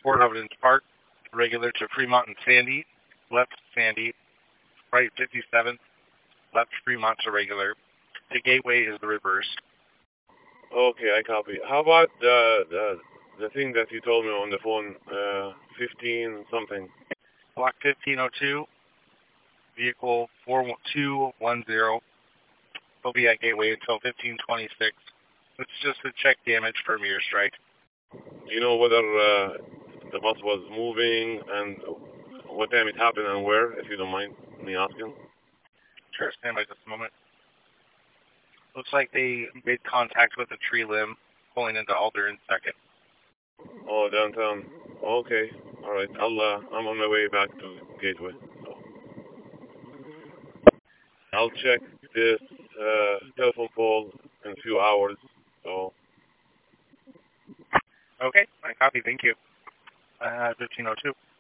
Port Providence Park, regular to Fremont and Sandy, left Sandy, right 57, left Fremont to regular. The Gateway is the reverse. Okay, I copy. How about the thing that you told me on the phone, 15 something? Block 1502, vehicle 4210, will be at Gateway until 1526. It's just a check damage for meteor strike. Do you know whether the bus was moving and what time it happened and where, if you don't mind me asking? Sure, stand by just a moment. Looks like they made contact with a tree limb pulling into Alder in second. Oh, downtown. Okay, all right. I'm on my way back to Gateway. So I'll check this telephone pole in a few hours. So okay, I copy. Thank you. 1502.